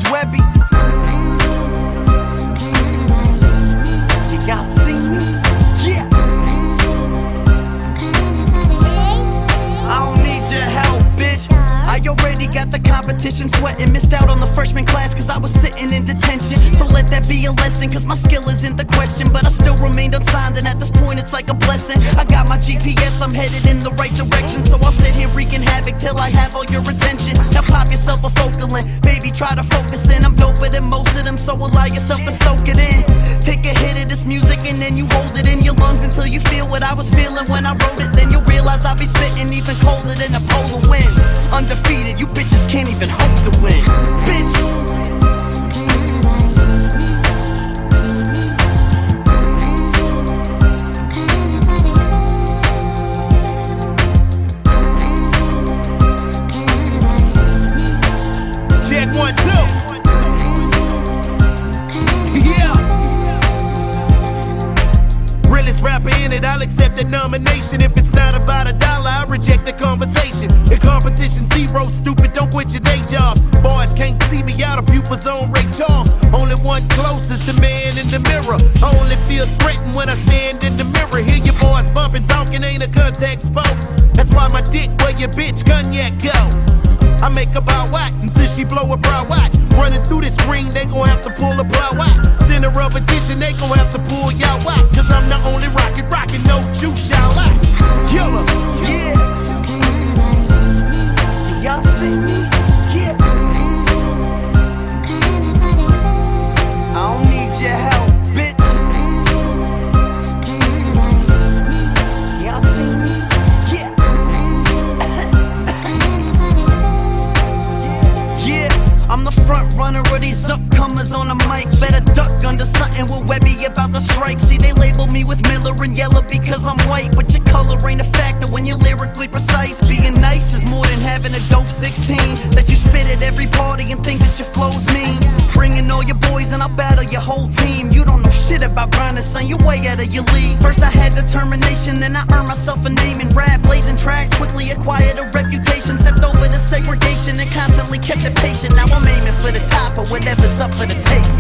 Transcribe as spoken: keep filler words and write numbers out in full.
Webby. You got see me? Yeah. I don't need your help, bitch. I already got the competition sweating. Missed out on the freshman class cause I was sitting in detention. So let that be a lesson, cause my skill isn't the question. But I still remained unsigned, and at this point it's like a blessing. I got my G P S, I'm headed in the right direction. So I'll sit here wreaking havoc till I have all your attention. Now pop yourself a focal length, baby, try to focus in. I'm doper than most of them, so allow yourself to soak it in. Take a hit of this music and then you hold it in your lungs until you feel what I was feeling when I wrote it. Then you'll realize I'll be spitting even colder than a polar wind. Undefeated, you bitches can't even hope to win. Bitch. Check one, two. Yeah. Realest rapper in it, I'll accept the nomination. If it's not about a dollar, I reject the conversation. In competition zero, stupid, don't quit your day job. Boys can't see me out of pupils on Ray Charles. Only one close is the man in the mirror. I only feel threatened when I stand in the mirror. Hear your boys bumping, talking, ain't a contact sport. That's why my dick where your bitch cognac go. I make her bow out until she blow a brow out. Running through this ring, they gon' have to pull a brow out. Center of attention, they gon' have to pull y'all out. Cause I'm the only rocket rockin', no juice, y'all out. Killer. Yeah. Y'all see me? Yeah. I don't need your help, bitch. Y'all see me? Yeah. Yeah, I'm the front runner of these upcomers on the mic. Better duck under something with Webby about the strike. See, they label me with Miller and yellow because I'm white. But your color ain't a factor when you're lyrically precise. Being nice is more than having a dope sixteen that you spit at every party and think that your flow's mean. Bringing all your boys and I'll battle your whole team. You don't know shit about grinding, son, you're way out of your league. First I had determination, then I earned myself a name in rap. Blazing tracks, quickly acquired a reputation. Stepped over the segregation and constantly kept it patient. Now I'm aiming for the top, or whatever's up for the taking.